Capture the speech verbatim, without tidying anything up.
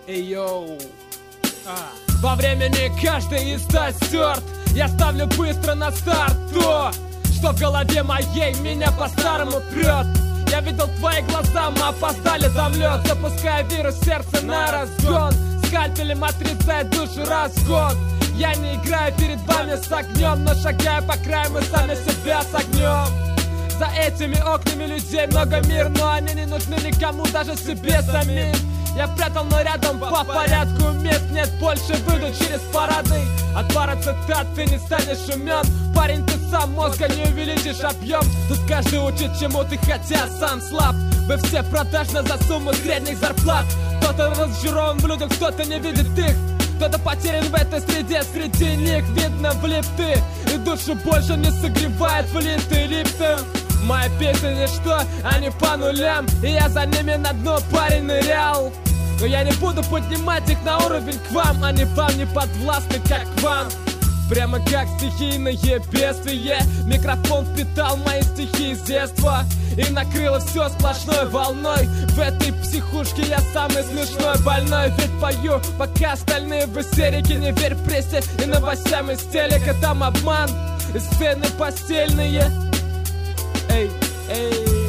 Эй, йоу. А. Во времени каждый из нас стерт. Я ставлю быстро на старт то, что в голове моей меня по-старому прет. Я видел твои глаза, мы опоздали, замлет. Запуская вирус сердца на разгон. Скальпелем отрезает душу разгон. Я не играю перед вами с огнем, но шагая по краю, мы сами себя согнем. За этими окнами людей много мир, но они не нужны никому, даже себе самим. Я прятал, но рядом по порядку мест нет больше, выйду через парады. От пара цитат ты не станешь умен. Парень, ты сам мозга не увеличишь объем. Тут каждый учит чему-то, хотя сам слаб. Вы все продажны за сумму средних зарплат. Кто-то разочарован в людях, кто-то не видит их. Кто-то потерян в этой среде, среди них видно влип ты. И душу больше не согревает влитый липтом. Моя песня ничто, они по нулям. И я за ними на дно, парень, нырял. Но я не буду поднимать их на уровень к вам. Они вам не подвластны, как вам. Прямо как стихийное бедствие. Микрофон впитал мои стихи с детства и накрыло все сплошной волной. В этой психушке я самый смешной, больной. Ведь пою, пока остальные в истерике. Не верь прессе и новостям из телека. Там обман и сцены постельные. Эй, эй.